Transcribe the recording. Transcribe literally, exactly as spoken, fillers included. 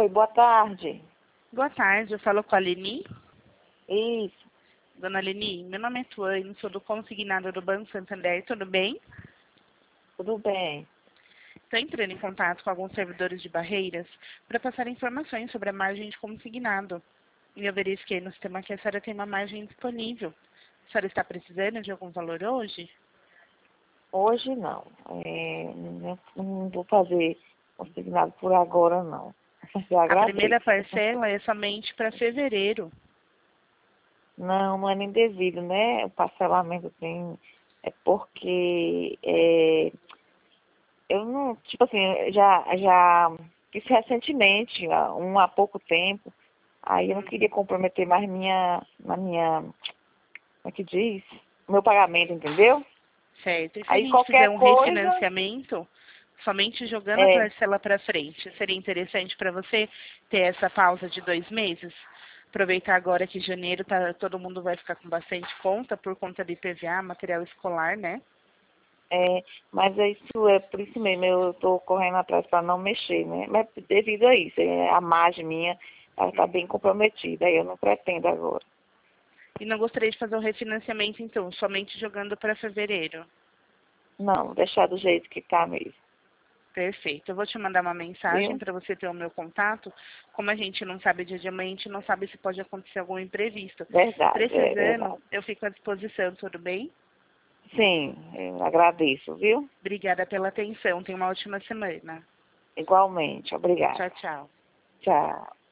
Oi, boa tarde. Boa tarde, eu falo com a Leni. Isso, Dona Leni, meu nome é Tuane, sou do consignado do Banco Santander, tudo bem? tudo bem. Estou entrando em contato com alguns servidores de Barreiras para passar informações sobre a margem de consignado. E eu verifiquei no sistema que a senhora tem uma margem disponível. A senhora está precisando de algum valor hoje? Hoje não. É, não, não vou fazer consignado por agora, não. Eu A primeira agradeço. parcela é somente para fevereiro. Não, não é nem devido, né? O parcelamento tem. É porque é, eu não, tipo assim, já, já fiz recentemente, há- um há pouco tempo. Aí eu não queria comprometer mais minha, na minha, como é que diz? Meu pagamento, entendeu? Certo. E se a Aí gente fizer qualquer um coisa, refinanciamento, somente jogando a é, parcela para frente, seria interessante para você ter essa pausa de dois meses? Aproveitar agora que janeiro tá, todo mundo vai ficar com bastante conta, por conta do I P V A, material escolar, né? é, mas é isso é por isso mesmo, eu estou correndo atrás para não mexer, né? Mas devido a isso, é, a margem minha, ela está bem comprometida, aí eu não pretendo agora. E não gostaria de fazer o refinanciamento, então, somente jogando para fevereiro. Não, vou deixar do jeito que está mesmo, Perfeito. Eu vou te mandar uma mensagem viu? para você ter o meu contato. Como a gente não sabe o dia de amanhã, a gente não sabe se pode acontecer algum imprevisto. Verdade, é Precisando, verdade. eu fico à disposição, tudo bem? Sim, eu agradeço, viu? Obrigada pela atenção. Tenha uma ótima semana. Igualmente, obrigada. Tchau, tchau. Tchau.